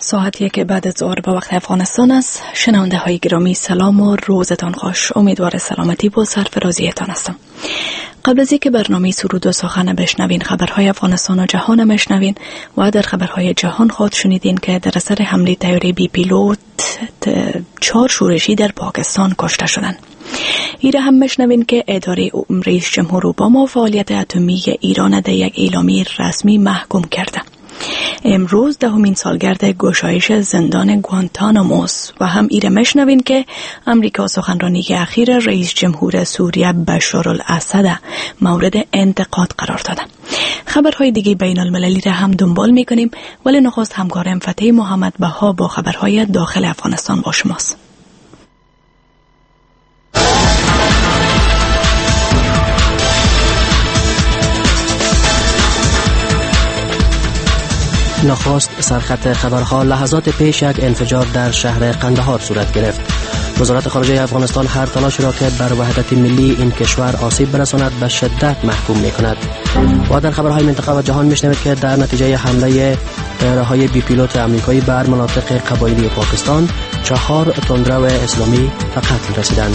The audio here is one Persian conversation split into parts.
ساعتی که بعد از ظهر به وقت افغانستان است. شنونده های گرامی سلام و روزتان خوش. امیدوار سلامتی و سرفرازیتان هستم. قبل از اینکه برنامه سرود و سخن بشنوین، خبرهای افغانستان و جهان بشنوین و در خبرهای جهان خود شنیدین که در اثر حمله طیاره بی پیلوت 4 شورشی در پاکستان کشته شدند. ایره هم بشنوین که اداره رئیس جمهور اوباما فعالیت اتمی ایران در یک اعلامیه رسمی محکوم کرده. امروز 10مین سالگرد گشایش زندان گوانتاناموس و هم ایره مشنوین که امریکا سخنرانی اخیر رئیس جمهور سوریه بشار الاسد مورد انتقاد قرار داده. خبرهای دیگه بین المللی را هم دنبال میکنیم، ولی نخست همکارم فتح محمد بها با خبرهای داخل افغانستان با شماست. نخست سرخط خبرها. لحظات پیش یک انفجار در شهر قندهار صورت گرفت. وزارت خارجه افغانستان هر تلاشی را که بر وحدت ملی این کشور آسیب برساند به شدت محکوم می‌کند. و در خبرهای منطقه و جهان می‌شنوید که در نتیجه حمله طیاره‌های بی پیلوت آمریکایی بر مناطق قبایلی پاکستان 4 تندرو اسلامی به قتل رسیدند.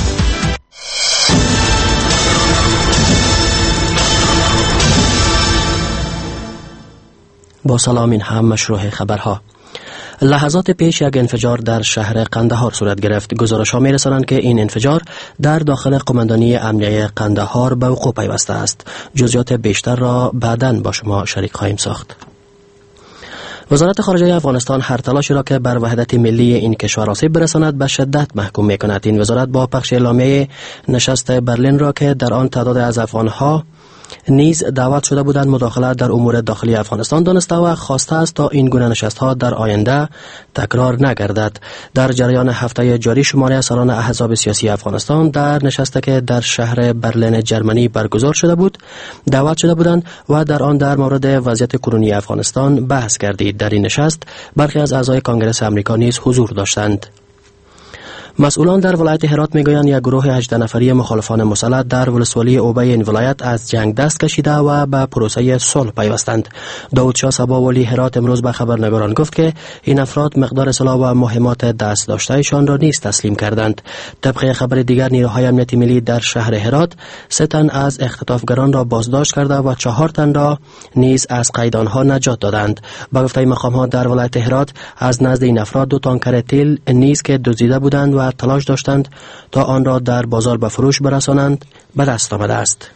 با سلام، این هم مشروع خبرها. لحظات پیش یک انفجار در شهر قندهار صورت گرفت. گزارش‌ها می‌رسانند که این انفجار در داخل قماندانی امنیه قندهار به وقوع پیوسته است. جزئیات بیشتر را بعداً با شما شریک خواهیم ساخت. وزارت خارجه افغانستان هر تلاشی را که بر وحدت ملی این کشور آسیب برساند به شدت محکوم می‌کند. این وزارت با پخش اعلامیه نشست برلین را که در آن تعداد از افغان‌ها نیز دعوت شده بودند مداخلت در امور داخلی افغانستان دانسته و خواسته است تا این گونه نشست‌ها در آینده تکرار نگردد. در جریان هفته جاری شماره سران احزاب سیاسی افغانستان در نشستی که در شهر برلین جرمنی برگزار شده بود دعوت شده بودند و در آن در مورد وضعیت کنونی افغانستان بحث گردید. در این نشست برخی از اعضای کنگره آمریکا نیز حضور داشتند. مسئولان در ولایت هرات میگویند یک گروه 18 نفری مخالفان مسلح در ولسوالی اوبه این ولایت از جنگ دست کشیده و به پروسه صلح پیوستند. داود شاه صبا ولی هرات امروز به خبرنگاران گفت که این افراد مقدار سلاح و مهمات دست داشتهشان را نیز تسلیم کردند. طبق خبر دیگر، نیروهای امنیتی ملی در شهر هرات 3 تن از اختطافگران را بازداشت کرده و 4 تن را نیز از قید آنها نجات دادند. با گفته مقام‌ها در ولایت هرات از نزد این افراد 2 تانکر تیل نیز که دزدیده بودند و تلاش داشتند تا آن را در بازار به فروش برسانند به دست آمده است.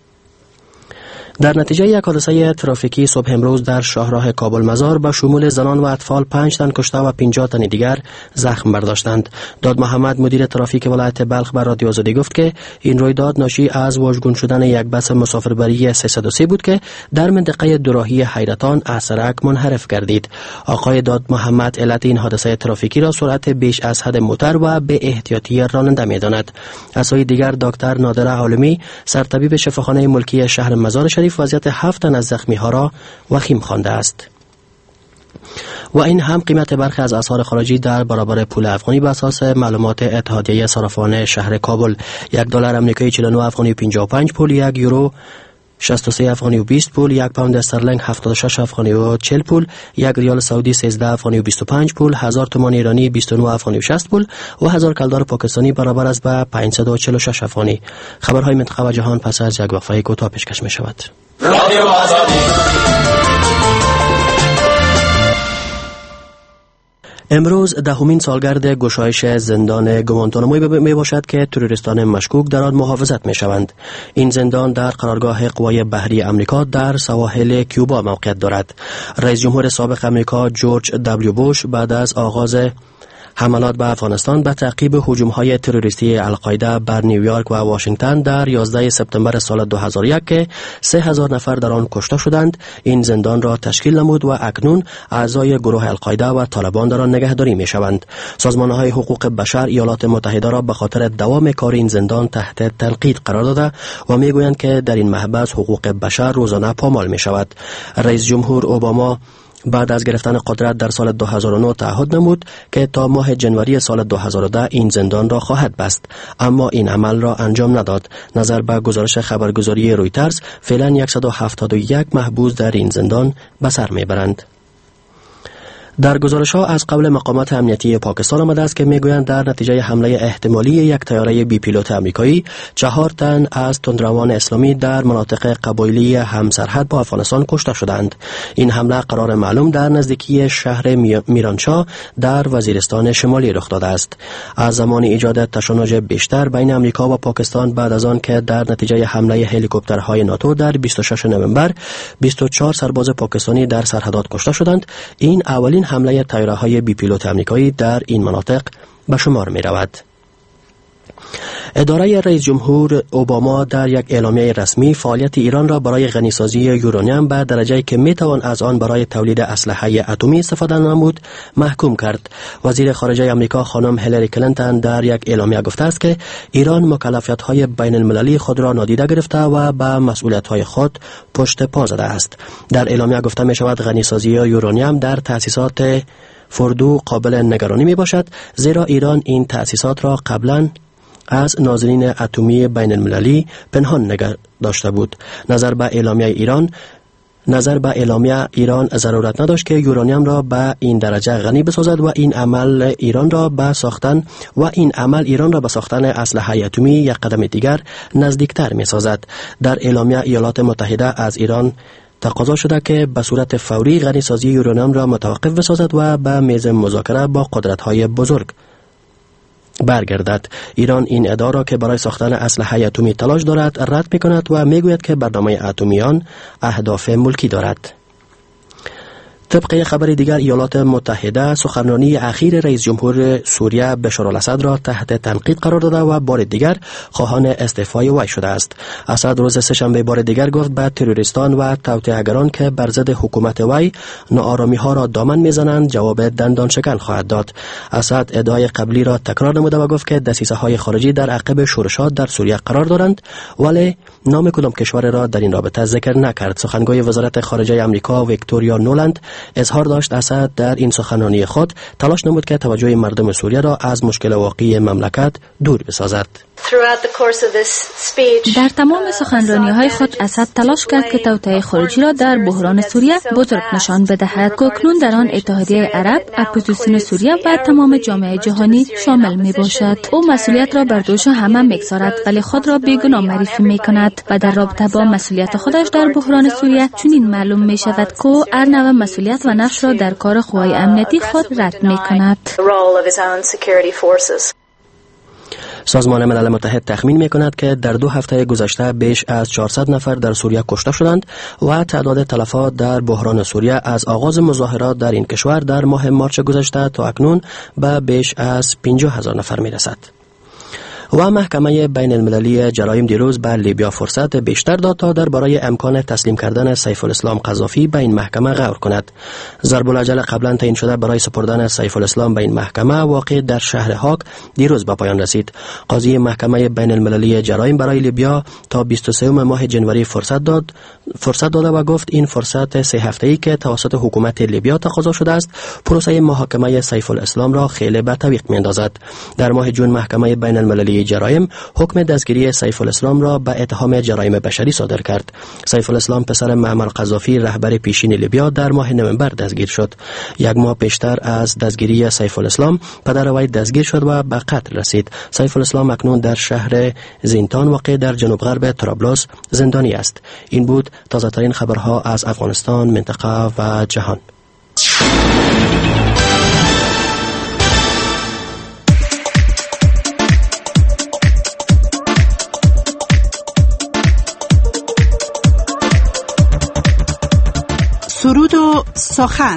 در نتیجه یک حادثه ترافیکی صبح امروز در شاهراه کابل مزار به شمول زنان و اطفال 5 تن کشته و 50 تن دیگر زخم برداشتند. داد محمد مدیر ترافیک ولایت بلخ بر رادیو آزادی گفت که این رویداد ناشی از واژگون شدن یک بس مسافربری 303 بود که در منطقه دوراهی حیرتان از سرک منحرف گردید. آقای داد محمد علت این حادثه ترافیکی را سرعت بیش از حد موتور و به احتیاطی راننده می‌داند. از سوی دیگر دکتر نادره عالمی سرطبیب شفاخانه ملکی شهر مزار شریف وضعیت 7 تن از زخمی‌ها را وخیم خوانده است. و این هم قیمت برخی از اسعار خارجی در برابر پول افغانی به اساس معلومات اتحادیه صرافان شهر کابل. $1 آمریکایی 49 افغانی و 55 پول، 1 یورو 63 افغانی و 20 پول، 1 پوند استرلینگ 76 افغانی و 40 پول، 1 ریال سعودی 13 افغانی و 25 پول، 1000 تومان ایرانی 29 افغانی و 60 پول و 1000 کلدار پاکستانی برابر است به 546 افغانی. خبرهای منطقه و جهان پس از یک وقفه کوتاه پیشکش می شود. رادیو آزادی. امروز 10مین سالگرد گشایش زندان گوانتانامو می باشد که تروریستان مشکوک در آن محافظت می شوند. این زندان در قرارگاه قوای بحری امریکا در سواحل کیوبا موقعیت دارد. رئیس جمهور سابق امریکا جورج دبلیو بوش بعد از آغاز حملات به افغانستان به تعقیب هجوم‌های تروریستی القاعده بر نیویورک و واشنگتن در 11 سپتامبر سال 2001 که 3000 نفر در آن کشته شدند، این زندان را تشکیل نمود و اکنون اعضای گروه القاعده و طالبان در آن نگهداری می‌شوند. سازمان‌های حقوق بشر ایالات متحده را به خاطر دوام کار این زندان تحت تنقید قرار داده و می‌گویند که در این محبس حقوق بشر روزانه پامال می‌شود. رئیس جمهور اوباما بعد از گرفتن قدرت در سال 2009 تعهد نمود که تا ماه جنوری سال 2010 این زندان را خواهد بست، اما این عمل را انجام نداد. نظر به گزارش خبرگزاری رویترز فعلا 171 محبوس در این زندان به سر میبرند. در گزارش‌ها از قبل مقامات امنیتی پاکستان آمده است که میگویند در نتیجه حمله احتمالی یک طیاره بی پیلوت آمریکایی 4 تن از تندروان اسلامی در مناطق قبایلی همسرحد با افغانستان کشته شدند. این حمله قرار معلوم در نزدیکی شهر میرانشاه در وزیرستان شمالی رخ داده است. از زمان ایجاد تشنج بیشتر بین آمریکا و پاکستان بعد از آن که در نتیجه حمله هلیکوپترهای ناتو در 26 نوامبر 24 سرباز پاکستانی در سرحدات کشته شدند، این اولین حمله طیاره‌های بی پیلوت آمریکایی در این مناطق به شمار می رود. اداره رئیس جمهور اوباما در یک اعلامیه رسمی فعالیت ایران را برای غنیسازی یورانیم به درجه‌ای که میتوان از آن برای تولید اسلحه اتمی استفاده نمود محکوم کرد. وزیر خارجه آمریکا خانم هیلاری کلینتون در یک اعلامیه گفته است که ایران مکلفیت‌های بین المللی خود را نادیده گرفته و به مسئولیت‌های خود پشت پا زده است. در اعلامیه گفته می شود غنیسازی یورانیم در تأسیسات فوردو قابل نگرانی می باشد، زیرا ایران این تأسیسات را قبلا از ناظرین اتمی بین المللی پنهان نگه داشته بود. نظر به اعلامیه ایران ضرورت نداشت که یورانیم را به این درجه غنی بسازد و این عمل ایران را به ساختن اسلحه اتمی یک قدم دیگر نزدیکتر می سازد. در اعلامیه ایالات متحده از ایران تقاضا شده که به صورت فوری غنیسازی یورانیم را متوقف بسازد و به میز مذاکره با قدرت‌های بزرگ برگردد. ایران این ادعا را که برای ساختن اسلحه اتمی تلاش دارد رد می‌کند و میگوید که برنامه اتمی آن اهداف ملکی دارد. طبق خبر دیگر ایالات متحده سخنرانی اخیر رئیس جمهور سوریه بشار الاسد را تحت تنقید قرار داده و بار دیگر خواهان استعفای وی شده است. اسد روز سه‌شنبه بار دیگر گفت به تروریستان و توطئه‌گران که بر ضد حکومت وی ناآرامی‌ها را دامن می‌زنند جواب دندان شکن خواهد داد. اسد ادعای قبلی را تکرار نموده و گفت که دسیسه‌های خارجی در عقب شورشات در سوریه قرار دارند، ولی نام کدام کشور را در این رابطه ذکر نکرد. سخنگوی وزارت خارجه آمریکا ویکتوریا نولند اظهار داشت اسد در این سخنرانی خود تلاش نمود که توجه مردم سوریه را از مشکل واقعی مملکت دور بسازد. در تمام سخنرانی‌های خود اسد تلاش کرد که توطئه خارجی را در بحران سوریه بزرگ نشان بدهد که اکنون در آن اتحادیه عرب، اپوزیسیون سوریه و تمام جامعه جهانی شامل میباشد. او مسئولیت را بر دوش همه میگذارد ولی خود را بیگناه معرفی میکند و در رابطه با مسئولیت خودش در بحران سوریه چنین معلوم میشود که ارنو مسئولیت و نقش را در کار قوای امنیتی خود رد میکند. سازمان ملل متحد تخمین می‌کند که در 2 هفته گذشته بیش از 400 نفر در سوریه کشته شدند و تعداد تلفات در بحران سوریه از آغاز مظاهرات در این کشور در ماه مارس گذشته تا اکنون به بیش از 50,000 نفر می‌رسد. و محکمه بین المللی جرایم دیروز به لیبیا فرصت بیشتر داد تا درباره امکان تسلیم کردن سیف الاسلام قذافی به این محکمه غور کند. ضرب الاجل قبلا تعیین شده برای سپردن سیف الاسلام به این محکمه واقع در شهر هاگ دیروز به پایان رسید. قاضی محکمه بین المللی جرایم برای لیبیا تا 23 ماه جنوری فرصت داده و گفت این فرصت 3 هفته‌ای که توسط حکومت لیبیا تقاضا شده است پروسه محاکمه سیف الاسلام را خیلی به تعویق می‌اندازد. در ماه جون محکمه بین المللی جرایم حکم دستگیری سیف الاسلام را به اتهام جرایم بشری صادر کرد. سیف الاسلام پسر معمر قذافی رهبر پیشین لیبیا در ماه نوامبر دستگیر شد. 1 ماه پیشتر از دستگیری سیف الاسلام پدر وی دستگیر شد و به قتل رسید. سیف الاسلام اکنون در شهر زینتان واقع در جنوب غرب طرابلس زندانی است. این بود تازه ترین خبرها از افغانستان، منطقه و جهان. سرود و سخن.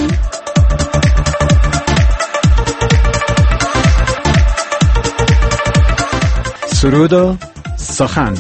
سرود و سخن.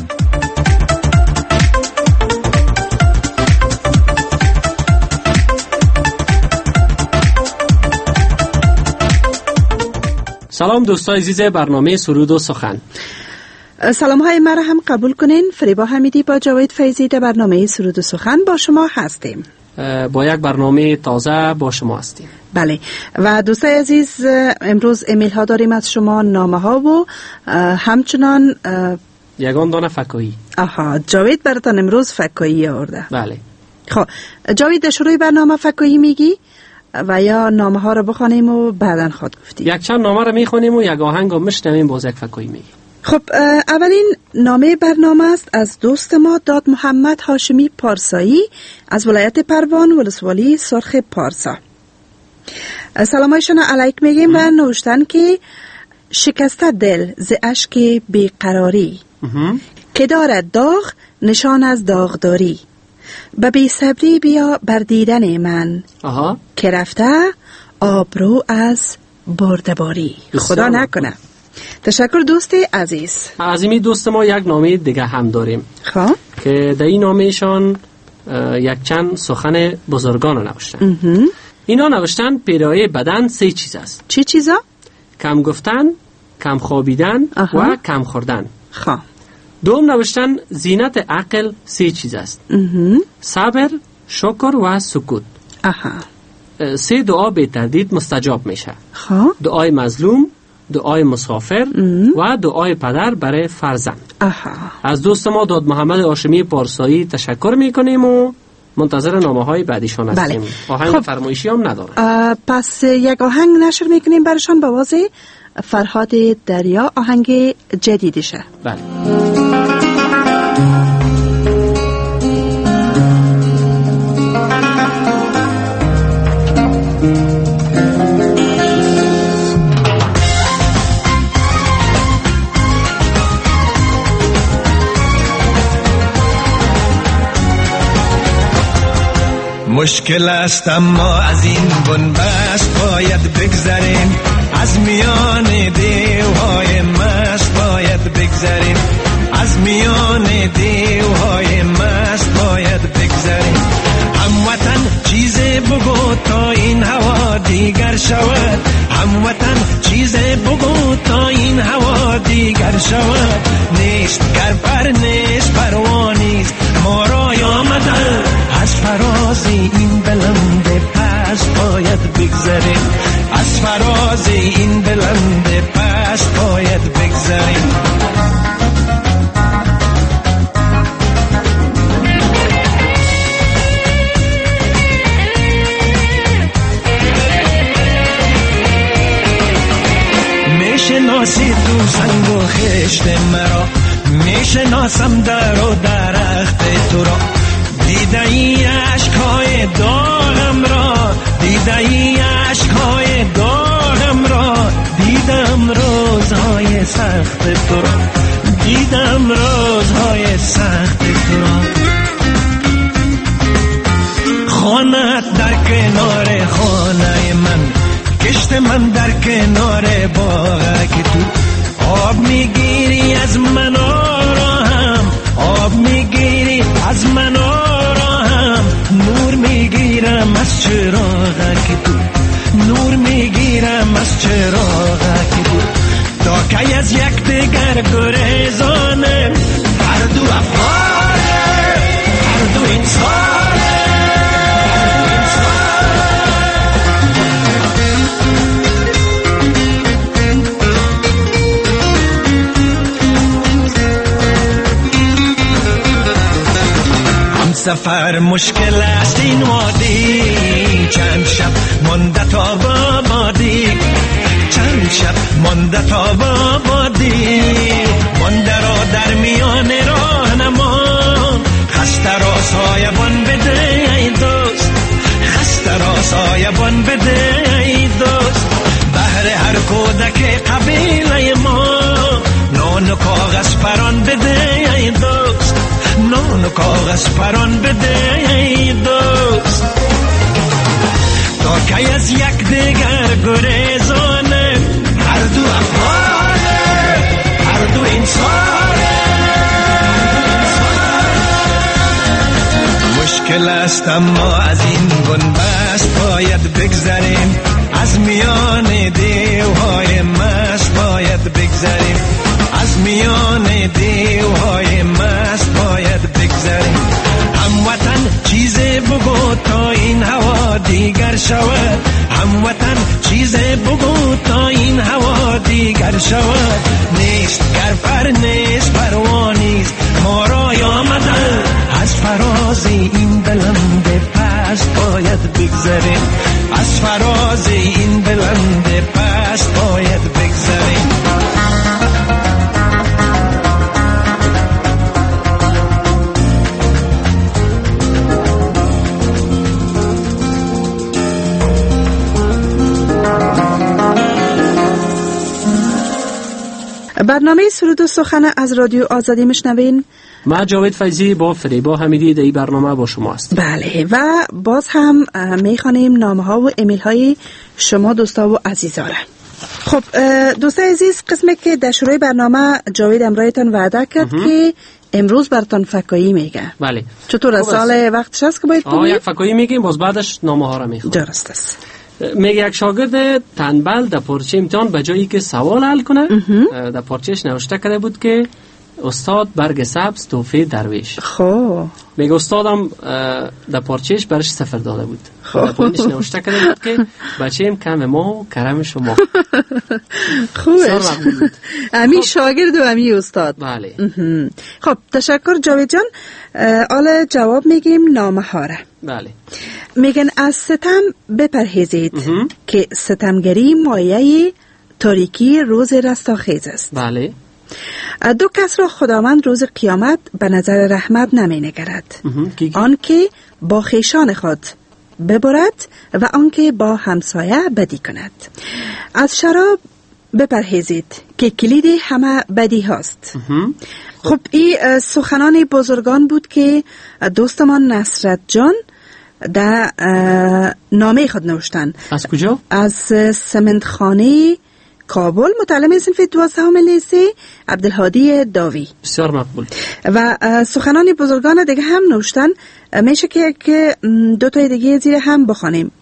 سلام دوستای عزیز برنامه سرود و سخن. سلام های مرا هم قبول کنین. فریبا حمیدی با جاوید فیضی در برنامه سرود و سخن با شما هستیم. با یک برنامه تازه با شما هستیم. بله و دوستای عزیز امروز ایمیل ها داریم از شما، نامه ها و همچنان یگان دانه فکایی. آها، جاوید براتان امروز فکایی آورده. بله. خب جاوید در شروع برنامه فکایی میگی و یا نامه ها رو بخوانیم و بعداً خود گفتیم؟ یک چند نامه رو میخونیم و یک آهنگ رو میشنویم، باز یک فکویی میگیم. خب اولین نامه برنامه است از دوست ما داد محمد هاشمی پارسایی از ولایت پروان ولسوالی سرخ پارسا. سلامایشان علیک میگیم و نوشتن که شکسته دل ز اشک بیقراری که دارد داغ نشان از داغداری، به بی صبری بیا بر دیدن من که رفته آبرو از بردباری. خدا نکنه. تشکر دوست عزیز. از این دوست ما یک نامه دیگه هم داریم که در این نامهشان یک چند سخن بزرگان نوشتن. اینا نوشتن پیرایه بدن 3 چیز است. چی چیزا؟ کم گفتن، کم خوابیدن و کم خوردن. دوم نوشتن زینت عقل 3 چیز است. صبر، شکر و سکوت. 3 دعا به تردید مستجاب میشه. دعای مظلوم، دعای مسافر و دعای پدر برای فرزند. از دوست ما داد محمد هاشمی پارسایی تشکر میکنیم و منتظر نامه های بعدیشان هستیم. آهنگ فرمایشی هم نداره. پس یک آهنگ نشر میکنیم برشان به واسه فرهاد دریا، آهنگ جدیدشه. بله. مشکل است اما از این بنبست باید بگذریم، از میان دیوهای مست باید بگذریم، از میان دیوهای مست باید بگذریم. هموطن چیزی بگو تا این هوا دیگر شود، هموطن چیزی بگو تا این هوا دیگر شود. نیست گر پر نیست پروانیست ما را آمدن، از فراز این بلند پس باید بگذریم، از فراز این بلند پس باید بگذریم. میشناسی تو سنگ و خشت مرا، میشناسم در و درخت تو را، دیده ای عشقهای داغم را، دیده ای عشقهای داغم را، دیدم روزهای سخت تو را، دیدم روزهای سخت تو را. خانت در کنار خانه من، کشت من در کنار باغ که تو آب میگیری از من آرام، آب میگیری از من آرام، نور میگیرم از چراغ که تو، نور میگیرم از چراغ که تو. تا که از یک دیگر گریزانه، هر دو افغانه، هر دو انسانه. سفر مشکل است این وادی، چند شب مانده تا بابادی، چند شب مانده تا بابادی، مانده را در میان راهنما، خسته را سایبان بده ای دوست، خسته را سایبان بده ای دوست. بهر هر کودک قبیله ما نان و کاغذ پران بده ای دوست، نان و کاغذ پران بده ای دوست. تا که از یک دیگر گریزانه، هر دو افغانه، هر دو انسانه. مشکل است اما از این بنبست باید بگذریم، از میان دیوهای مست باید بگذریم، از میان دیوهای مست باید بگذریم. هموطن چیزی بگو تا این هوا دیگر شود، هموطن چیزی بگو تا این هوا دیگر شود. نیست گر پر نیست پروانیست ما را آمدن، از فراز این بلند پس باید باید بگذریم، از فراز این بلند پست باید بگذریم. برنامه سرود و سخن از رادیو آزادی میشنوین. ما جاوید فیضی با فریبا حمیدی در این برنامه با شما است. بله و باز هم میخوانیم نامه ها و ایمیل های شما دوستا و عزیزا را. خب دوستای عزیز، قسمی که در شروع برنامه جاوید امرایتان وعده کرد که امروز براتون فکایی میگه. بله. چطور سال وقتش هست که باید یک فکایی میگیم، باز بعدش نامه ها را میخونیم. درست است. میگه یک شاگرد تنبل در پارچه امتحان به جایی که سوال حل کنه در پارچهش نوشته کرده بود که استاد برگ سبز تحفه درویش. خب میگه استادم در پارچهش برش صفر داده بود. در پایینش نوشته کرده بود که بچه‌م کم ما کرم شما. خوبه. امی شاگرد و امی استاد. بله. خب تشکر جاوید جان. حالا جواب میگیم نامه ها را. بله. میگن از ستم بپرهیزید که ستمگری مایه تاریکی روز رستاخیز است. بله. دو کس را خداوند روز قیامت به نظر رحمت نمی نگرد. آن که با خویشان خود ببرد و آن که با همسایه بدی کند. از شراب بپرهیزید که کلید همه بدی هاست. خب این سخنان بزرگان بود که دوستمان نصرت جان در نامه خود نوشتن. از کجا؟ از سمنتخانه کابل، متعلم صنف 12 لیسه عبدالهادی داوی. بسیار مقبول. و سخنان بزرگان دیگه هم نوشتن، میشه که دو تای دیگه زیر هم بخوانیم.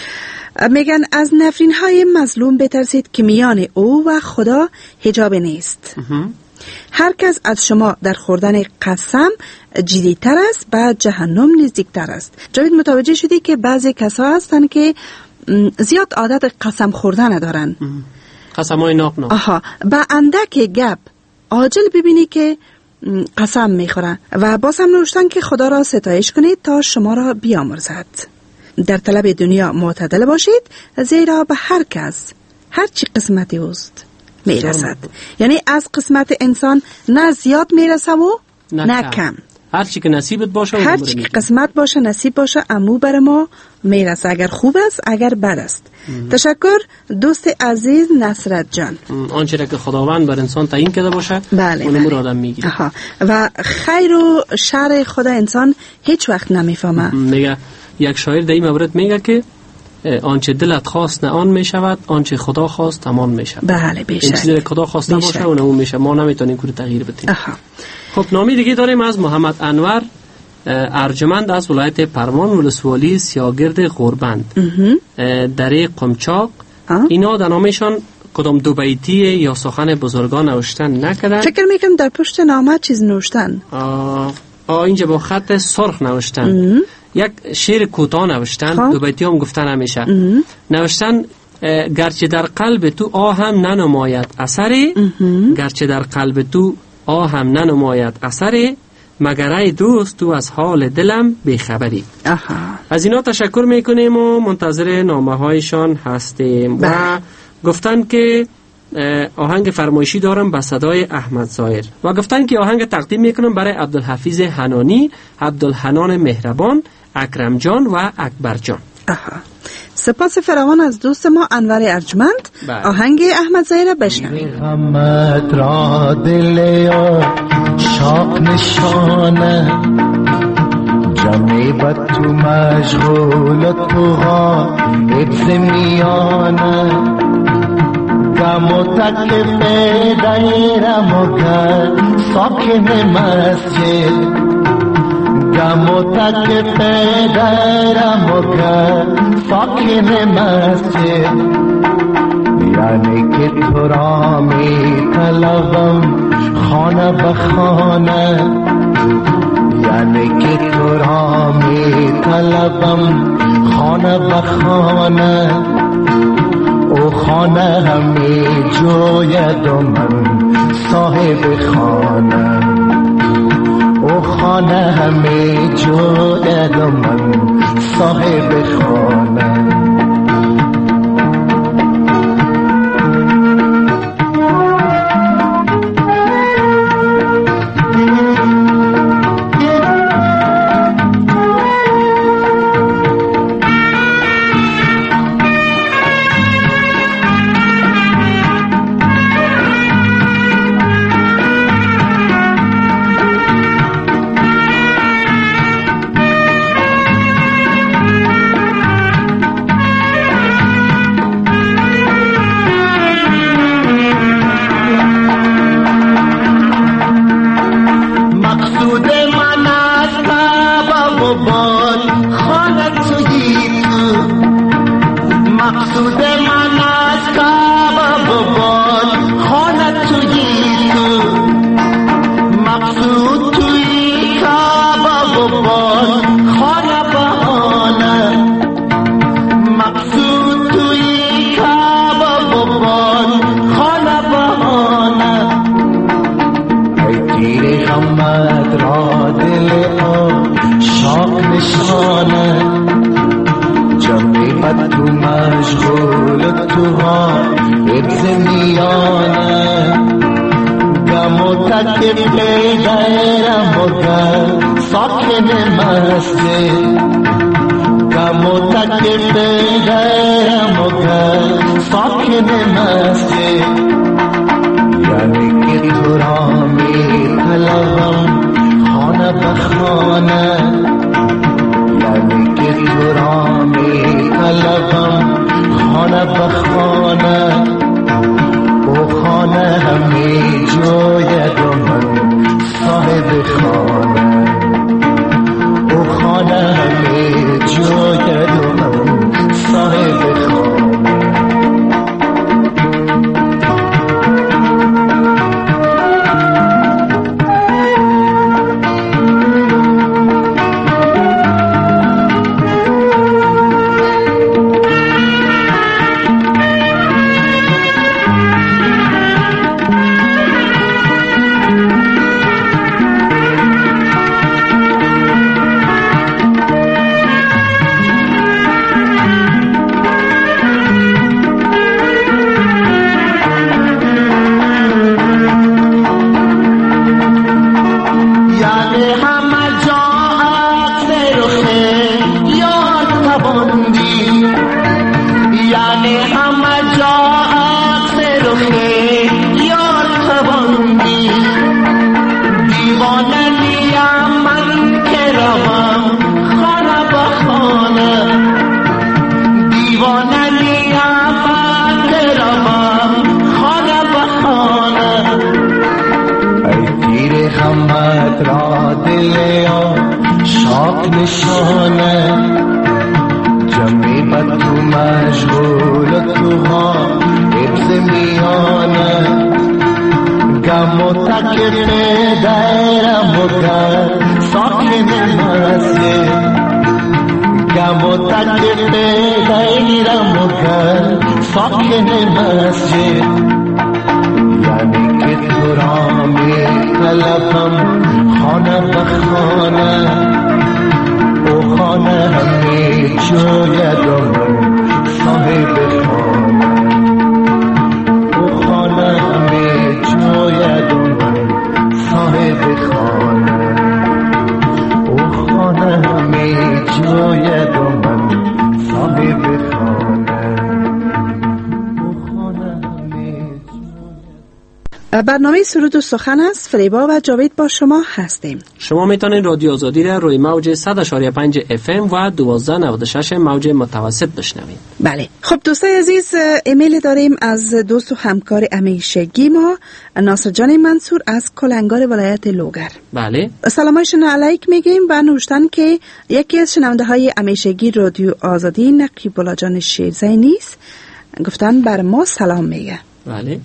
میگن از نفرین های مظلوم بترسید که میان او و خدا حجاب نیست. هر کس از شما در خوردن قسم جدی‌تر است و جهنم نزدیکتر است. جاوید متوجه شدی که بعضی کسا هستن که زیاد عادت قسم خوردن ندارن. قسم های ناق. آها. با اندک گپ عاجل ببینی که قسم میخورن و باز هم نوشتن که خدا را ستایش کنید تا شما را بیامرزد. در طلب دنیا معتدل باشید، زیرا به هر کس هر چی قسمتی اوست میرسد. یعنی از قسمت انسان نه زیاد میرسه و نه کم. هر چی که نصیبت باشه، هر چی که قسمت باشه، نصیب باشه، امو بر ما میرسه، اگر خوب است اگر بد است. تشکر دوست عزیز نصرت جان. آنچه را که خداوند بر انسان تعیین کرده باشه، اون آدم میگیره. و خیر و شر خدا انسان هیچ وقت نمیفهمه. میگه یک شاعر در این مورد میگه که آنچه دلت خواست نه آن میشود، آنچه خدا خواست تمام میشود. بله بیشک. این چیزی که خدا خواسته باشه اون میشه، ما نمیتونیم کاری تغییر بدیم. خب نامی دیگه داریم از محمد انور ارجمند از ولایت پروان ولسوالی سیاگرد غوربند دره قمچاق. اینا در نامشان کدام دو بیتی یا سخن بزرگان نوشتن نکردن. فکر میکنم در پشت نامه چیز نوشتن. اینجا با خط سرخ نوشتن. یک شعر کوتاه نوشتن. دو بیتی هم گفتن همیشه نوشتن. گرچه در قلب تو آهم ننماید اثری، گرچه در قلب تو آهم ننماید اثری، مگر ای دوست تو از حال دلم بیخبری. از اینا تشکر میکنیم و منتظر نامه هایشان هستیم. و گفتن که آهنگ فرمایشی دارم به صدای احمد ظاهر و گفتن که آهنگ تقدیم میکنم برای عبدالحفیظ حنانی، عبدالحنان مهربان، اکرم جان و اکبر جان. سپاس فراوان از دوست ما انور ارجمند. آهنگ احمد ظاهر بشنویم. محمد را دل شاق نشانه، جمعی بد تو مشغول تو ها ابز میانه، گم و تکف دیرم و گر ساکن مسجد، گم و تکف دیرم و گر ساکن مسجد، یعنی که تو را می طلبم خانه بخانه، یعنی که تو را می طلبم خانه بخانه، او خانه همی جوید و من صاحب خانه، او خانه همی جوید و من صاحب خانه. برنامه سرود و سخن است. فریبا و جاوید با شما هستیم. شما میتونید رادیو آزادی را روی موج 100.5 FM و 1296 موج متوسط بشنوید. بله. خب دوستای عزیز، ایمیل داریم از دوست و همکار همیشگی ما، ناصر جان منصور از کلنگار ولایت لوگر. بله. سلامایشون علیک میگیم و نوشتن که یکی از شنونده های همیشگی رادیو آزادی نقیب الله جان شیرزایی است. گفتن بر ما سلام میگه. بله.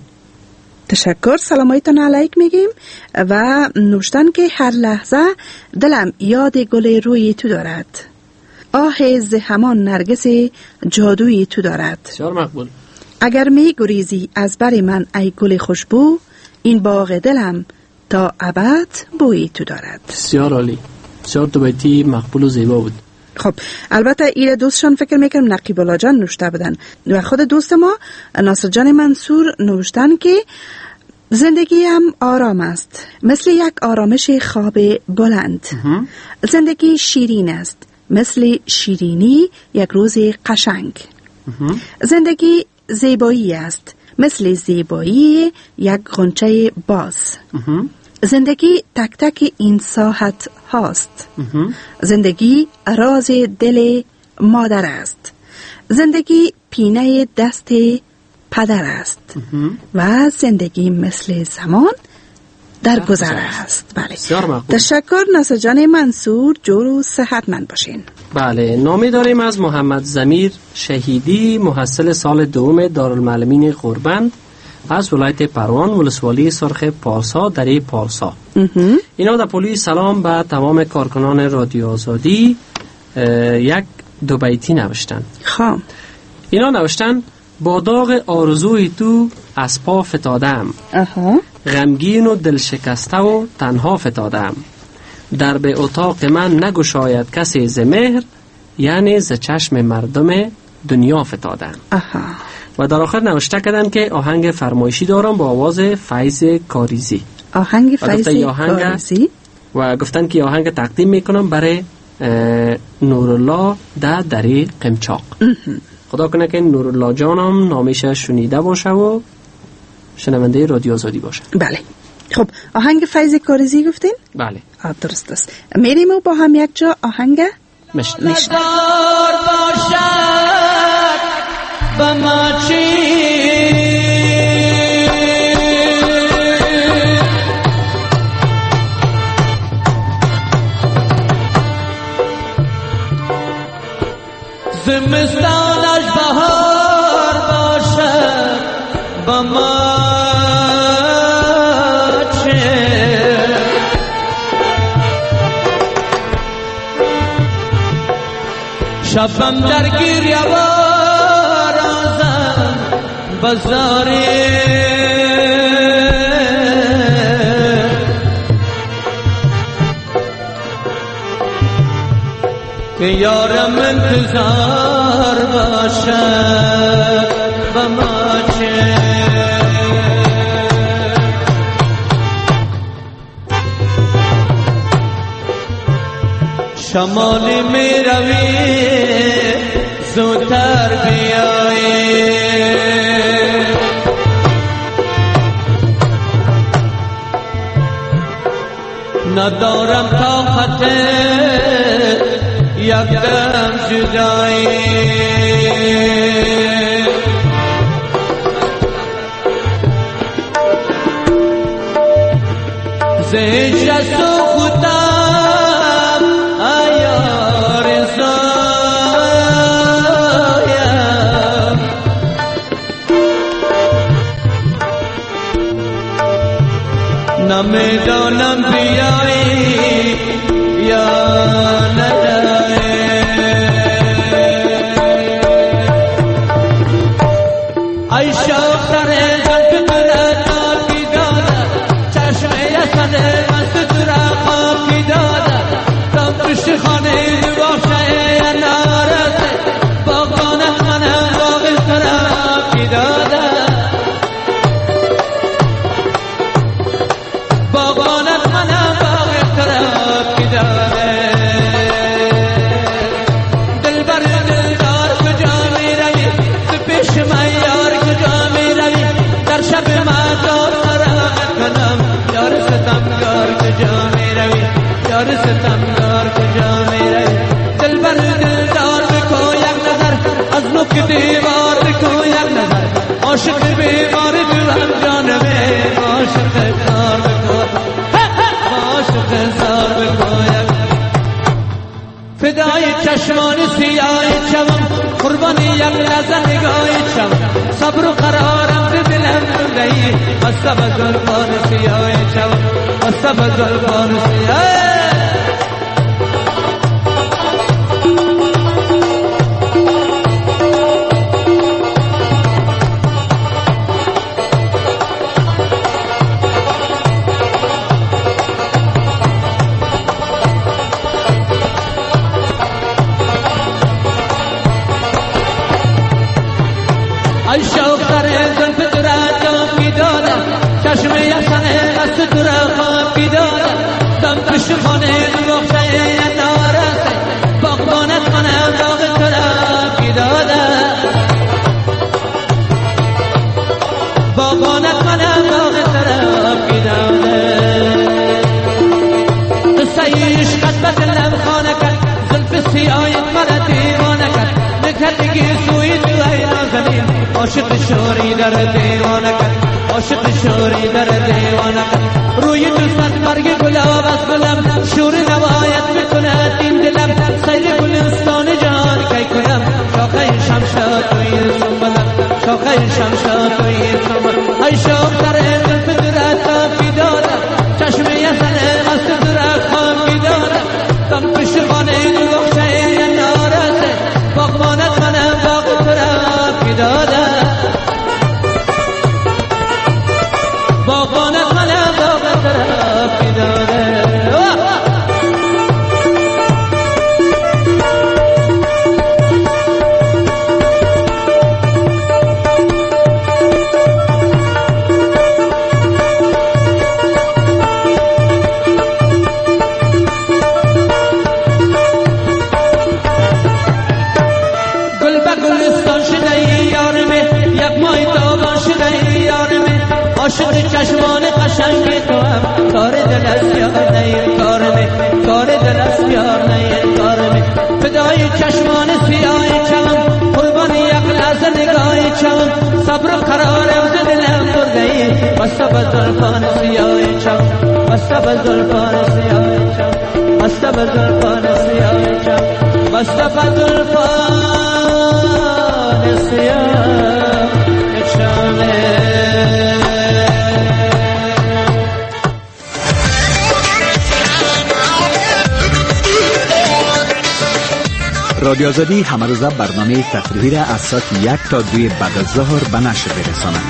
تشکر، سلامایتان علیک میگیم و نوشتن که هر لحظه دلم یاد گل روی تو دارد، آه ز همان نرگس جادوی تو دارد. بسیار مقبول. اگر می گریزی از بر من ای گل خوشبو، این باغ دلم تا ابد بوی تو دارد. بسیار عالی، بسیار دو بیتی مقبول و زیبا بود. خب البته ایره دوستشان فکر میکنم نقیب الله جان نوشته بدن و خود دوست ما ناصر جان منصور نوشتن که زندگی هم آرام است، مثل یک آرامش خواب بلند. زندگی شیرین است، مثل شیرینی یک روز قشنگ. زندگی زیبایی است، مثل زیبایی یک غنچه باز. زندگی تک تک این ساحت هاست. زندگی راز دل مادر است. زندگی پینه دست پدر است. و زندگی مثل زمان در گذر است. بله. تشکر ناصر جان منصور، جور و صحتمند باشین. بله، نامی داریم از محمد ضمیر شهیدی، محصل سال دوم دارالمعلمین غربند از ولایت پروان، ولسوالی سرخ پارسا، دره پارسا. اینا در پولی سلام به تمام کارکنان رادیو آزادی یک دو بیتی نوشتن. خب اینا نوشتن: با داغ آرزوی تو از پا فتادم، غمگین و دل شکسته و تنها فتادم. در به اتاق من نگشاید کسی ز مهر، یعنی ز چشم مردم دنیا فتادم. و در آخر نوشته کردن که آهنگ فرمایشی دارم با آواز فیض کاریزی. آهنگ فیض کاریزی و گفتن که آهنگ تقدیم میکنم برای نورالله در دری قمچاق. خدا کنه که نورالله جانم نامش شنیده باشه و شنونده رادیو آزادی باشه. بله. خب آهنگ فیض کاریزی گفتین؟ بله. درست است. میریم و با هم یک جا آهنگ مشنویم. زمستانش بهار باشد با ما چه، شبم در گریه بارازم بزاری، که یارم انتظار باشد و ما چه. شمالی می روی زودتر بیایی، ندارم طاقت یک دم جدایی. زهج سوختم ایار زایم، نمیدانم بیایی یا نداری. ای شوق سر زلف برد آبی دادد، چشم یسن مست درق آبی دادد. دم پشت خانه باشه نارسه، باغانت منم باغ سر آبی دادد. باغانت منم باغ سر آبی دادد. دلبر دلدار کجا می روی، تو پیش من یار کجا می روی. در شب مزار فراغت کنم، یار ستمگار کجا می روی، یار ستمگار کجا می روی. دلبر دلدار بکو یک نظر، از نوک دیوار بکو یک نظر. عاشق بیمار تو هم جانمه، عاشق کار بکو، عاشق زار بکو یک. فدای چشمان سیاه چمم، قربانی یک لحظه نگاه چمم. صبر و قرارم به دلم بودهی، مستب زلفان سیاه چمم، مستب زلفان سیاه. شوفتر زلف تو را جام دادم چشم یسن است تو را خواب دادم دم پشت خانه نقطه نارسه باغبانت کنم باغ تو را دادم باغبانت کنم باغ تو را دادم قصه عشقت به دلم خانه کرد زلف سیاهت مرا دیوانه کرد نکردگی سوی تو ای نازنین عاشق شوری در دیوانه کرد عاشق شوری در دیوانه کرد روی تو صد برگ گلاب از گلم شور نوایت میکند این دلم سیر گلستان جان کی کنم شاخه شمشاد توی سنبلم شاخه شمشاد توی سنبلم ای شوفتر زلف تو را تافی دادم چشم یزن مست تو را خوامی دادم دم پشت خانه نقطه نارسه باغبانت کنم باغ تو را دادم باغبانت کنم باغ تو را دادم عاشق چشمان قشنگ تو هم کار دل از یار نه کارمه کار دل از یار نه کارمه فدای چشمان سیاه چمم قربان یک لحظه نگاه چمم صبر و قرارم ز دلم برده ای بسته به زلفان سیاه چمم بسته به زلفان سیاه چمم بسته به زلفان سیاه چمم بسته به زلفان سیاه چمم رادیو آزادی همه روزه برنامه تفریحی را از ساعت 1 تا 2 بعد از ظهر به نشر برساند.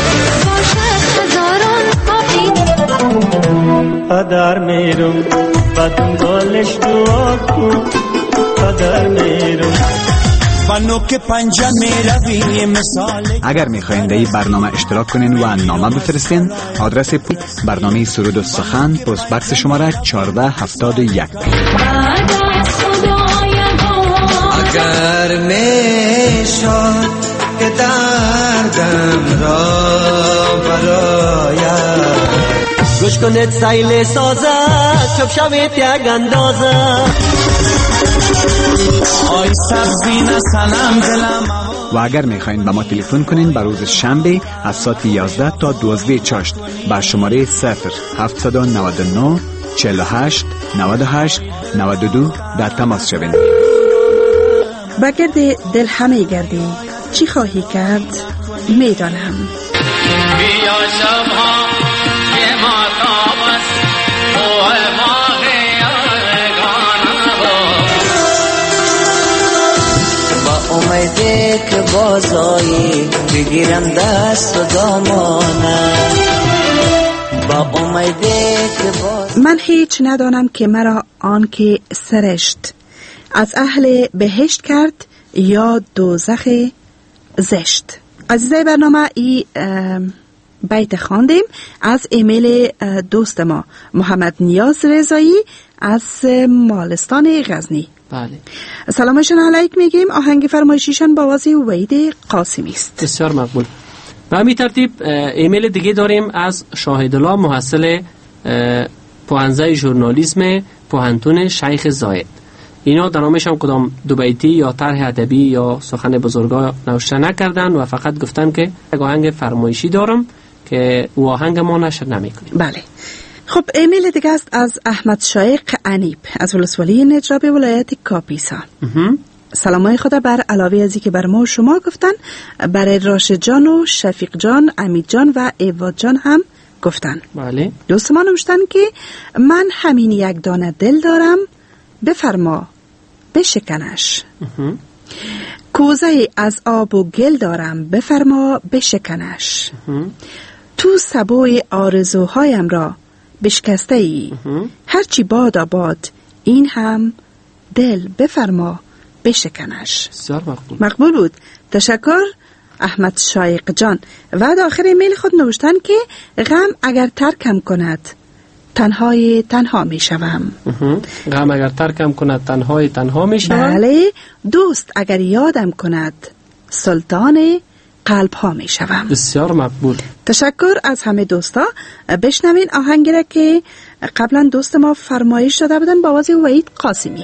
قدر میرم و دنبالش دعا کن قدر میرم بانو که پنجه میروی مثال. اگر میخواین در این برنامه اشتراک کنین و نامه بفرستین آدرس برنامه سرود و سخن پست بکس شماره 1471. اگر میشد که دردم را براید گوش کنید سیل سازد چوب شوید یک اندازه آی سرزین سلام دلم. و اگر میخواین به ما تلفن کنین بر روز شنبه از ساعت 11 تا 12 چاشت با شماره 0799 48 98 92 در تماس شوین. بگرد دل همه گردی چی خواهی کرد میدانم. بیا شبها که ما تابس اوه ما غیارگانه با امیده که بازایی بگیرم دست و دامانه با امیده که باز. من هیچ ندانم که مرا آن که سرشت از اهل بهشت کرد یا دوزخ زشت. عزیزای برنامه ای بیت خواندیم از ایمیل دوست ما محمد نیاز رضایی از مالستان غزنی. بله. سلامشون علیک میگیم. آهنگ فرمایشیشان با آواز وحید قاسمی است. بسیار مقبول. به همین ترتیب ایمیل دیگه داریم از شاهدالله محصل پوهنځی ژورنالیسم پوهنتون شیخ زاید. اینا در نامش هم کدام دو بیتی یا طرح ادبی یا سخن بزرگا نوشته نکردن و فقط گفتن که یک آهنگ فرمایشی دارم که او آهنگ ما نشر نمیکنیم. بله. خب ایمیل دیگه است از احمد شایق انیب از ولسوالی نجراب ولایت کاپیسا. سلامای خدا بر علاوه ازی که بر ما و شما گفتن برای راشد جان و شفیق جان، امید جان و ایواد جان هم گفتن. بله. دوست ما نوشتن که من همین یک دانه دل دارم بفرما بشکنش. کوزه از آب و گل دارم بفرما بشکنش. تو سبوی آرزوهایم را بشکسته ای هرچی باد آباد این هم دل بفرما بشکنش. بسیار مقبول. مقبول بود. تشکر احمد شایق جان و داخل ایمیل خود نوشتن که غم اگر ترکم کند تنهای تنها می شوم. غم اگر ترکم کند تنهای تنها می شوم. بله. دوست اگر یادم کند سلطان قلب ها می شوم. بسیار مقبول. تشکر از همه دوستا. بشنوین آهنگی را که قبلا دوست ما فرمایش داده بودن با آواز وحید قاسمی.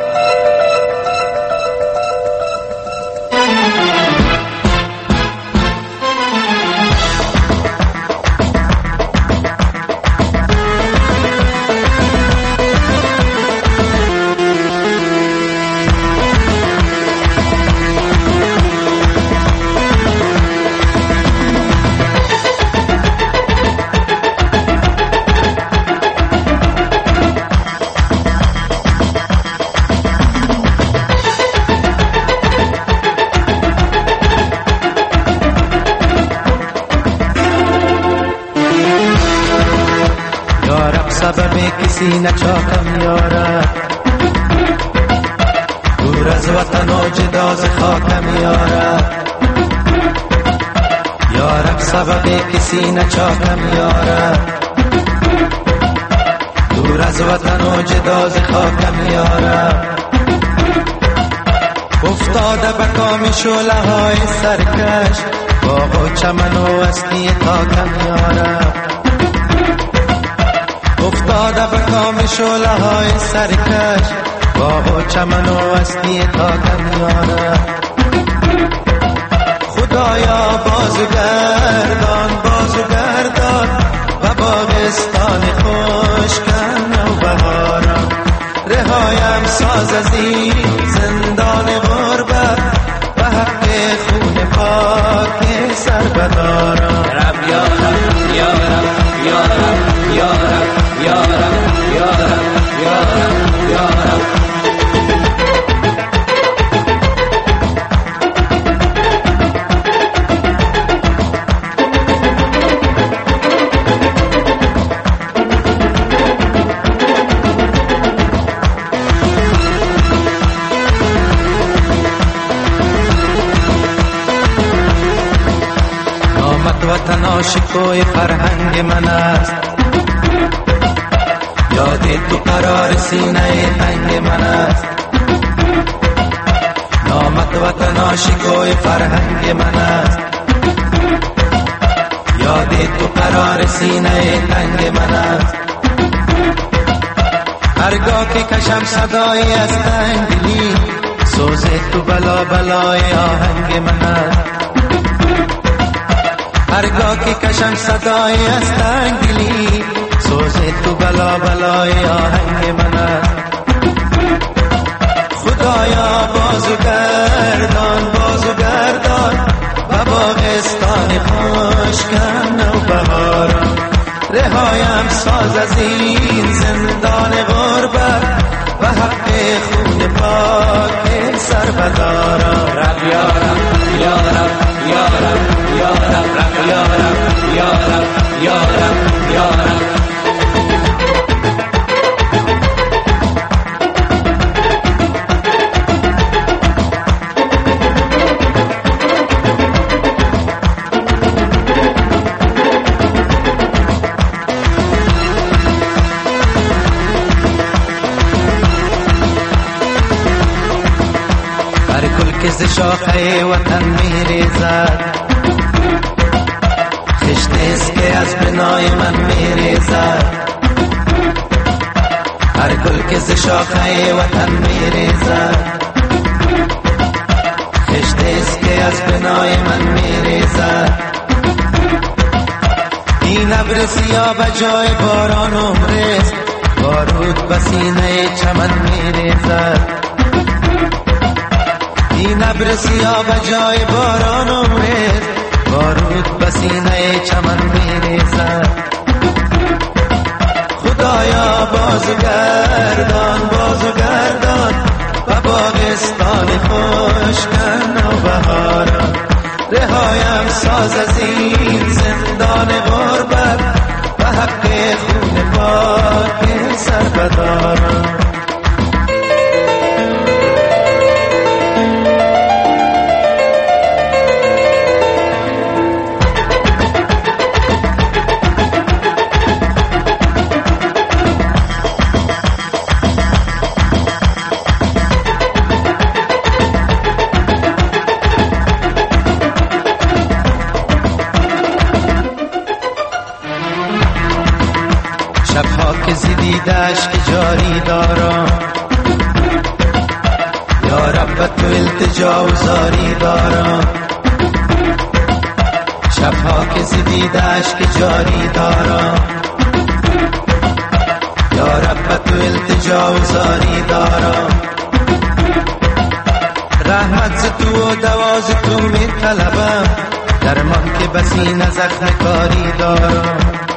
نچاکم یارد دور از وطن و جدا ز خاکم یارد یارب سبب کسی نچاکم یارد دور از وطن و جدا ز خاکم یارد افتاده به کام شعله های سرکش باغ و چمن و استی تاکم یارد افتاده به کام شعله های سرکش باغ و چمن و استی تاکم یارد خدایا بازگردان و باغستان خوشکن و بهارم رهایم ساز از این زندان غربت و حق خون پاک سر بدارم رب یارم یارم یارم یارم یارم یارم یارم یارم آمد وطن آشکوی فرهنگ من است یاد تو قرار سینه تنگ من است نامت وطن آشکوی فرهنگ من است یاد تو قرار سینه تنگ من است هرگاه که کشم صدای از تنگلی سوز تو بلا بلای آهنگ من است هرگاه که کشم صدای از تنگلی سوز تو بلا بلای آهنگ من است خدایا بازو گردان و باغستان خوشکن و بهارم رهایم ساز از این زندان غربت و حق خون پاک سر بدارم رب یارم یارم یارم یارم رب یارم یارم یارم یارم ز شاخه وطن میریزد خشت است که از بنای من میریزد هر گل که ز شاخه وطن میریزد خشت است که از بنای من میریزد این ابر سیاه به جای باران عمرست بارود به سینه چمن میریزد این ابر سیاه به جای باران عمرت بارود به سینه چمن میریزد خدایا بازو گردان و باغستان خوشکن و بهارم رهایم ساز از این زندان غربت و حق خون پاک سر بدارم ها که زدیدش که جاری دارم یا رب تو التجا و زاری دارم رحمت ز تو و دواز تو می طلبم درمان که بسی نزخم کاری دارم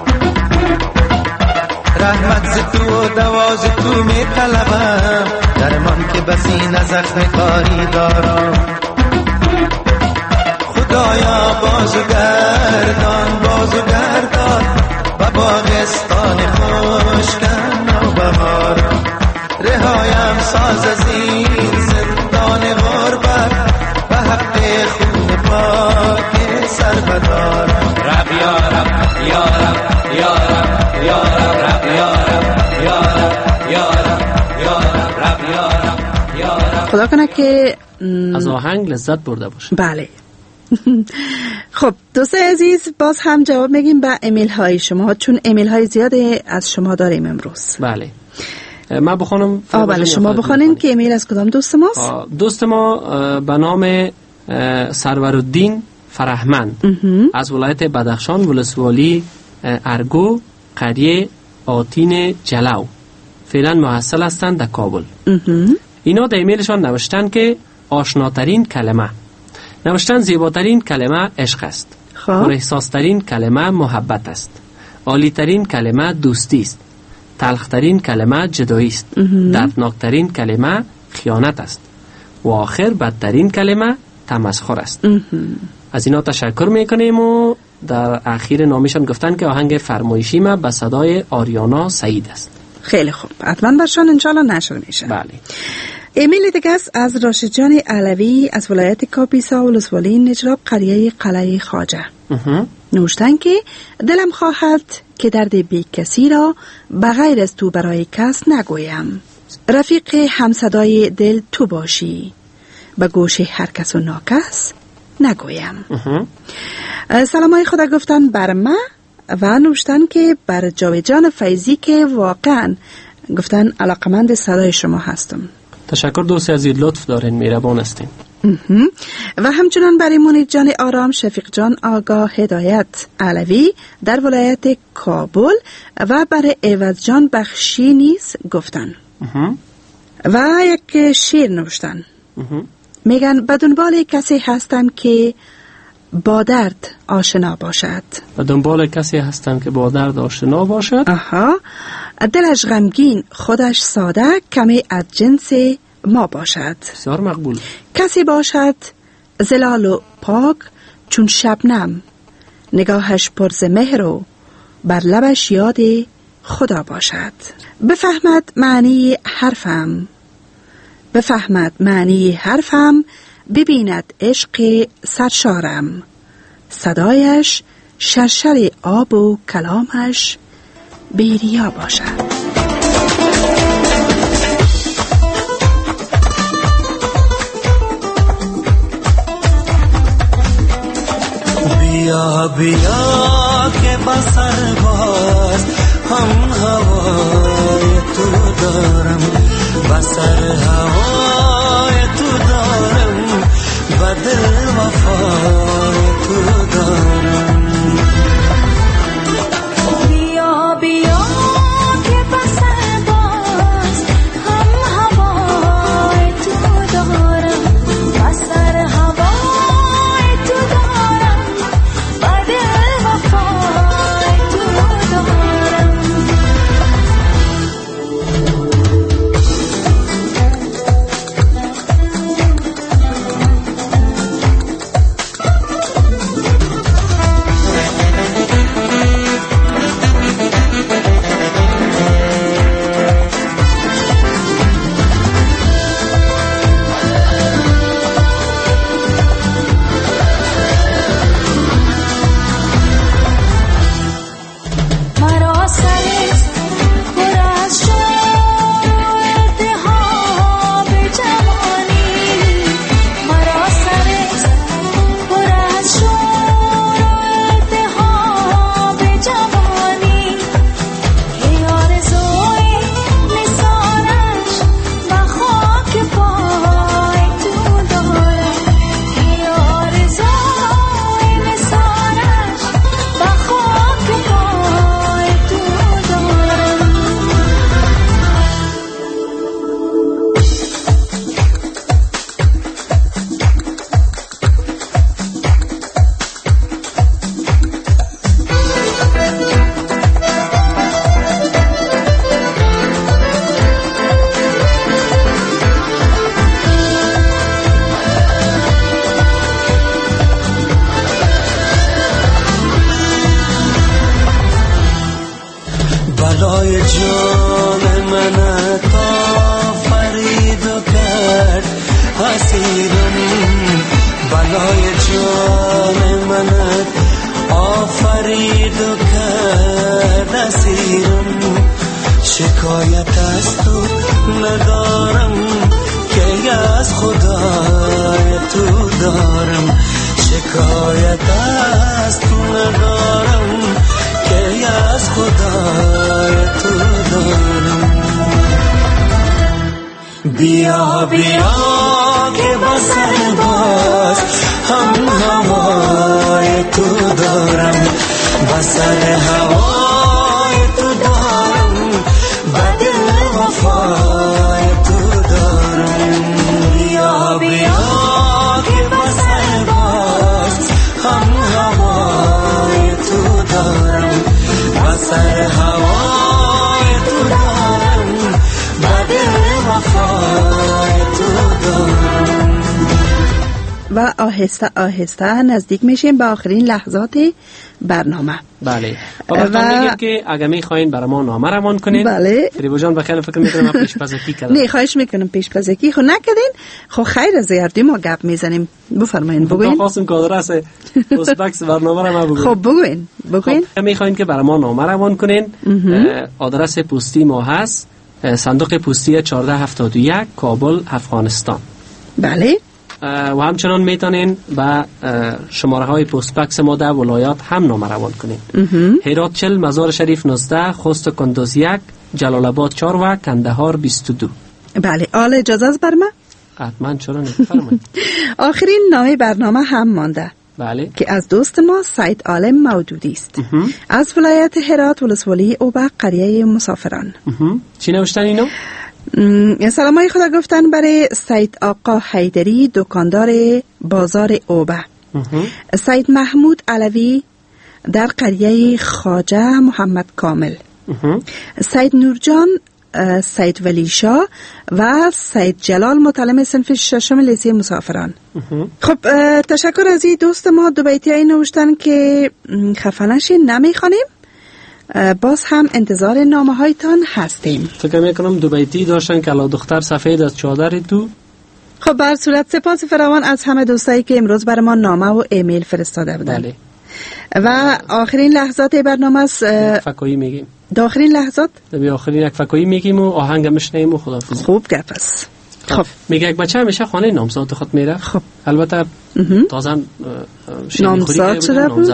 رحمت ز تو و دواز تو می طلبم درمان که بسی نزخم کاری دارم خدایا بازو گردان و باغستان خوشکن و بهارم رهایم ساز از این زندان غربت و حق خون پاک سربدارم رب یا رب یا رب یا رب یا رب یا رب یا رب یا رب یا رب یا رب یا رب. خدا کنه که از آهنگ لذت برده باشه. بله. خب دوست عزیز باز هم جواب میگیم به ایمیل های شما، چون ایمیل های زیاده از شما داریم امروز. بله ما بخونم. بله شما بخونین که ایمیل از کدام دوست ماست؟ دوست ما به نام سرورالدین فرهمند از ولایت بدخشان ولسوالی ارگو قریه آتین جلو فعلا محصل هستند در کابل. اینا در ایمیلشان نوشتن که آشناترین کلمه، نوشتن زیباترین کلمه عشق است، پرحساسترین کلمه محبت است، عالیترین کلمه دوستی است، تلخترین کلمه جدایی است، دردناکترین کلمه خیانت است و آخر بدترین کلمه تمسخر است. از اینا تشکر میکنیم و در اخیر نامشان گفتن که آهنگ فرمایشی ما به صدای آریانا سعید است. خیلی خوب، حتما برشان انشالله نشر میشه. بله. ایمیل دیگه است از راشد جان علوی از ولایت کاپیسا ولسوالی نجراب قریه قلعه خواجه. نوشتن که دلم خواهد که درد بی کسی را بغیر از تو برای کس نگویم، رفیق همصدای دل تو باشی، به گوش هر کس و ناکس نگویم. سلامای خدا گفتن بر ما و نوشتن که بر جاویدجان فیضی که واقعا گفتن علاقمند صدای شما هستم. تشکر دوست عزیز، لطف دارین، مهربان هستین. و همچنان برای منیر جان آرام، شفیق جان آگاه، هدایت علوی در ولایت کابل و برای عوض جان بخشی نیز گفتن. و یک شعر نوشتن. میگن به دنبال کسی هستم که با درد آشنا باشد. به دنبال کسی هستم که با درد آشنا باشد. دلش غمگین خودش ساده، کمی از جنس ما باشد. بسیار مقبول. کسی باشد زلال و پاک چون شبنم، نگاهش پر ز مهر و بر لبش یاد خدا باشد. بفهمد معنی حرفم، ببیند عشق سرشارم، صدایش شرشر آب و کلامش بیریا باشد. بیا بیا که بسر باز هم هوای تو دارم، بسر هوای تو دارم، بدل وفای تو دارم. بیا بیا که بسر باز هم هوای تو دارم، بسر هوای تو دارم، بدل وفای تو دارم. جان منت آفرید و کرد اسیرم شکایت از تو ندارم که از خدای تو دارم شکایت از تو ندارم که از خدای تو دارم بیا بیا که بسر باش هم هوای تو دارم بسر هوای تو دارم بدل وفای تو دارم بیا بیا که بسر باش هم هوای تو دارم بسر هوای تو دارم بدل وفای تو دارم. و آهسته آهسته نزدیک میشیم به آخرین لحظات برنامه. بله. و میگیم که اگه میخواین برای ما نامه روان کنین. بله. فریبا جان بخیر فکر میکنم پیش‌پزکی کردم. نه خواهش میکنم پیش‌پزکی خو نکردین. خو خیر از یاردی ما گپ میزنیم. بفرمایین بگوین. تو خواستم کادرس پستبکس برنامه رو ما بگوین. خب بگوین. بگوین. خب میخواین که برای ما نامه روان کنین. آدرس پستی ما هست صندوق پستی 1471 کابل افغانستان. بله. و همچنان میتونین به شماره های پستبکس ما در ولایات هم نامه روان کنین. هرات 40 مزار شریف 19 خوست کندوز 1 جلال آباد 4 و کندهار 22. بله آل اجازه است بر من؟ حتما چرا نفرمایید. آخرین نامه برنامه هم مانده. بله. که از دوست ما سید عالم مودودی است. از ولایت هرات ولسوالی اوبه قریه مسافران. چی نوشتن اینو؟ سلامای خدا گفتن برای سید آقا حیدری دکاندار بازار اوبه، سید محمود علوی در قریه خواجه محمد کامل، سید نورجان، سید ولی شاه و سید جلال متعلم صنف ششم لیسه مسافران. خب تشکر از این دوست ما. دو بیتی های نوشتن که خفنش نمیخوانیم، باز هم انتظار نامه هایتان هستیم. فکر میکنم دو بیتی داشتن که الا دختر سفید از چادر تو. خب بر صورت سپاس فراوان از همه دوستایی که امروز برای ما نامه و ایمیل فرستاده بودن. بله. و آخرین لحظات برنامه است. فکایی میگیم. آخرین لحظات؟ به آخرین یک فکایی میگیم و آهنگ میشنیم و خداحافظ. خوب گپ است. خب میگه یک بچه همیشه خانه نامزاد خود میره. خب البته تازه نامزاد شده بود.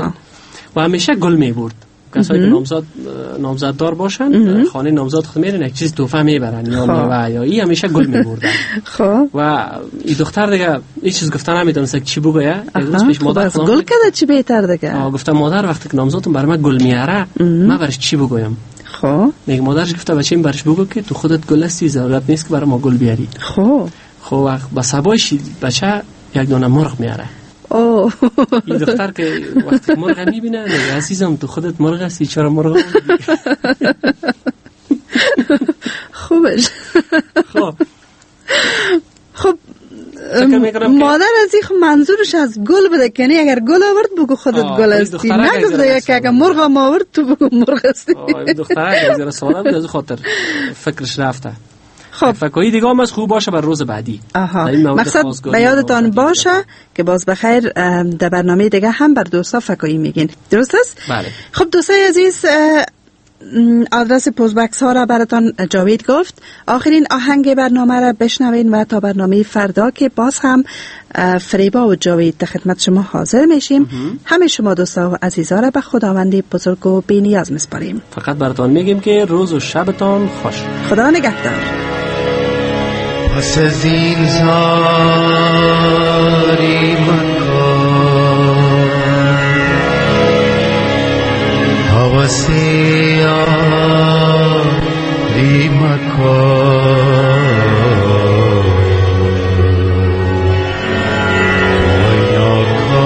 و همیشه گل میبرد. کسایی که نامزد دار باشن خانه نامزاد خود میرن یک چیز تحفه میبرن یا میوه یا این همیشه گل میبردن. خب و این دختر دیگه هیچ چیز گفتن نمیدونست چی بگه. یک روز پیش مادر گل کرده چی بهتر دیگه. گفتم مادر وقتی که نامزادم برای من گل میاره من برش چی بگویم؟ خب میگه مادرش گفته بچه‌م برش بگو که تو خودت گل هستی، ضرورت نیست که برای ما گل بیاری. خب با سبایش بچه یک دونه مرغ میاره. اوه این دختر که وقتی مرغ میبینه میگه عزیزم تو خودت مرغ هستی چرا مرغ خوبش. خب مادر از این منظورش از گل بده کنی اگر گل آورد بگو خودت گل هستی، نگفته که اگر مرغ آورد تو بگو مرغ هستی. این دختر اگر سواله بود از خاطر فکرش رفته. خب فکایی دیگه هم از خوب باشه بر روز بعدی. مقصد به یادتان باشه که باز بخیر در برنامه دیگه هم بر دوستا فکایی میگین، درست است؟ بله. خب دوستای عزیز آدرس پستبکس ها را براتان جاوید گفت. آخرین آهنگ برنامه را بشنوین و تا برنامه فردا که باز هم فریبا و جاوید در خدمت شما حاضر میشیم. همه شما دوستا و عزیزا را به خداوند بزرگ و بی‌نیاز میسپاریم. فقط براتان میگیم که روز و شبتان خوش. خدا نگهدار. پس از این زاری حواسی آلی مکان وینا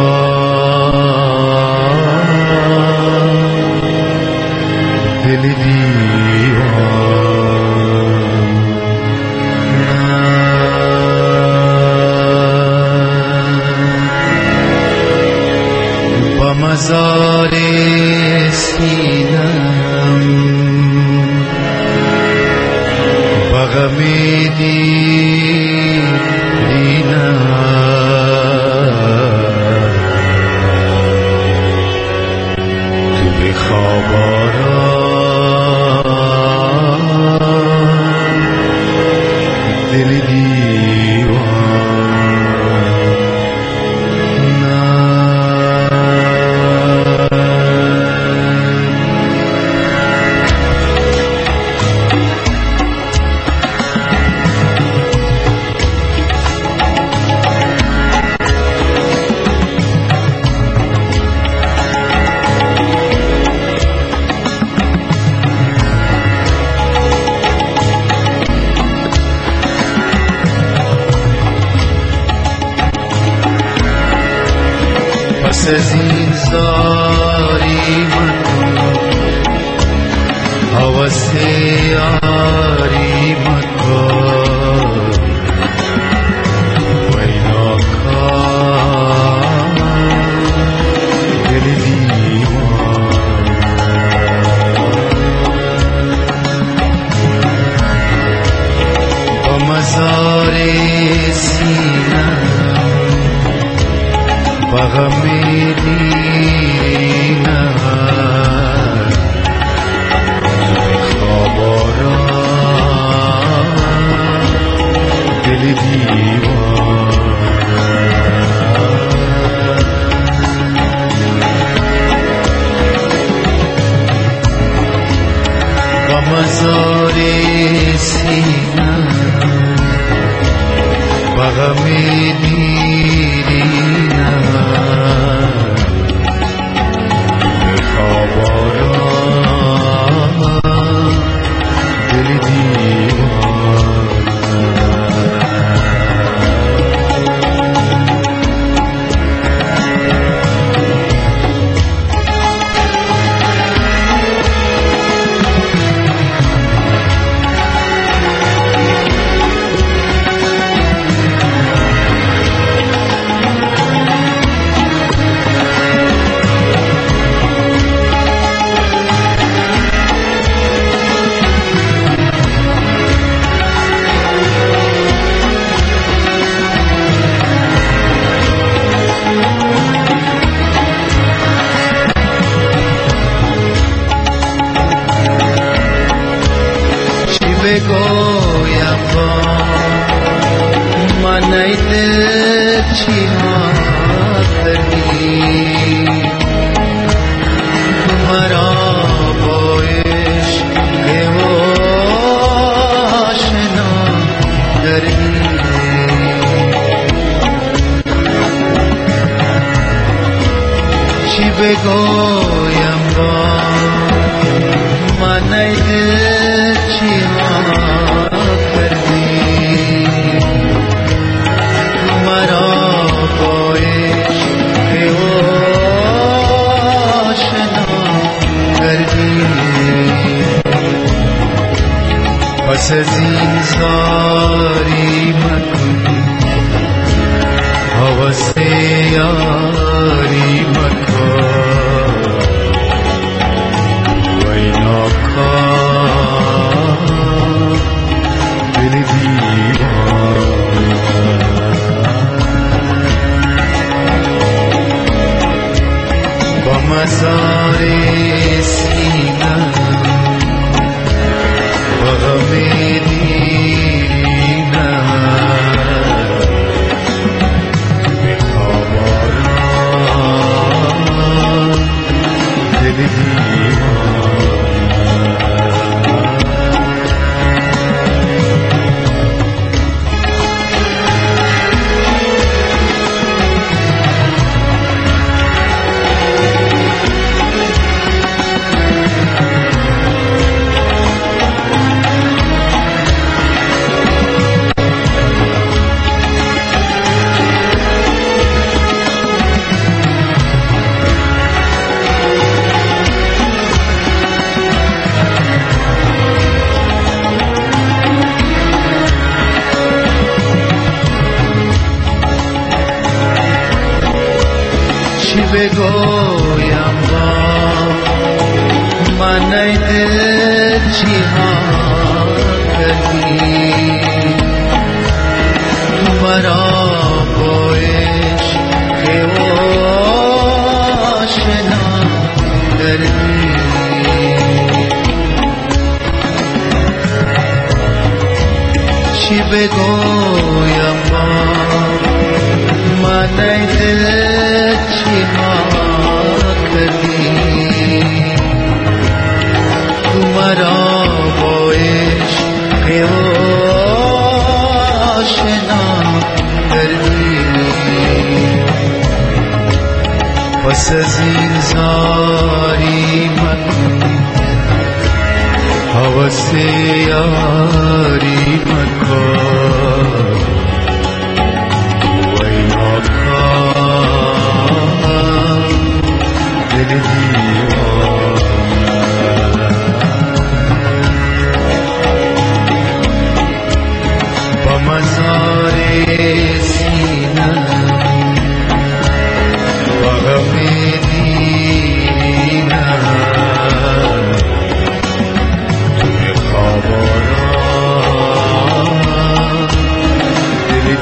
کان دل دیوان با مزار سینم بغمی دینم پس از این زاری من حوث یاری مکن وینا کن دل دیوان با مزار سینه و غم دیرینه خواب آرام دل دیوان و مزار سینه و غم دیرینه خواب آرام دل دیوان بگویم با من ای دل چی حاضری مرا با عشق و آشنا داری چی بگویم با من ای دل چی پس از این زاری مکن حوث یاری مکن وینا کن دل دیوان با مزار سینه و غم دیرینه خواب آرام دل دیوان بگویم با من ای دل چی کردی مرا با عشق و آشنا داری بگویم من ای دل چی ما کردی تو مرا با عشق آشنا کردی پس از این زاری مکن حوث یاری مکن وی ناکام دل دیوان با مزار سینه و غم دینه توی خوابانا دل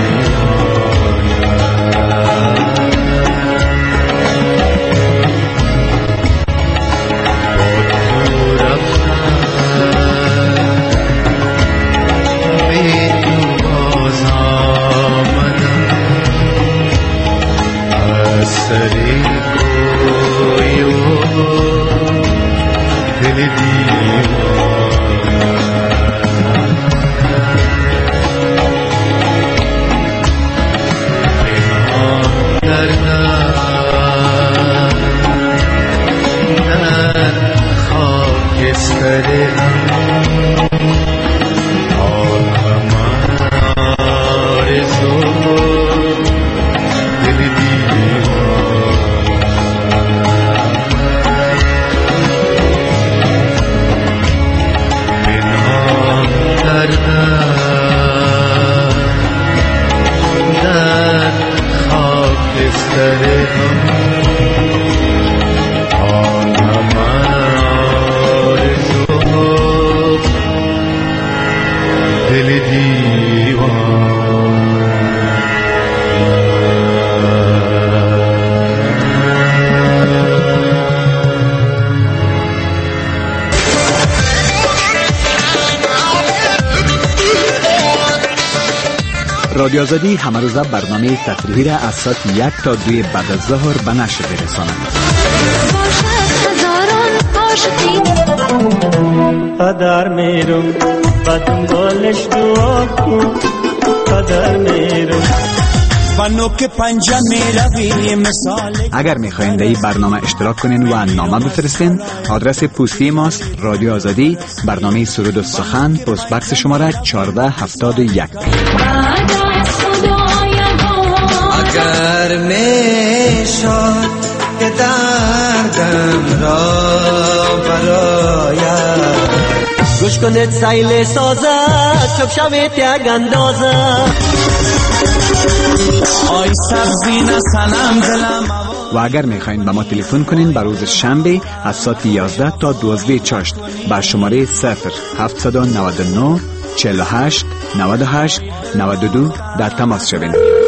رادیو آزادی همه روزه برنامه تفریحی را از ساعت 1 تا 2 بعد از ظهر به نشر برساند. قدر میرم و دنبالش دعا کن قدر میرم و نوک پنجه میروی مثال. اگر میخواین در این برنامه اشتراک کنین و نامه بفرستین، آدرس پستی ماست رادیو آزادی، برنامه سرود و سخن، پست بکس شماره 1471. اگر میشد که دردم را براید گوش کنید سیل سازد چوب شوید یک اندازه آی سبزی نسنم دلم. و اگر میخواین به ما تلفن کنین بر روز شنبه از ساعت 11 تا 12 چاشت بر شماره 0799 48 98 92 در تماس شوین.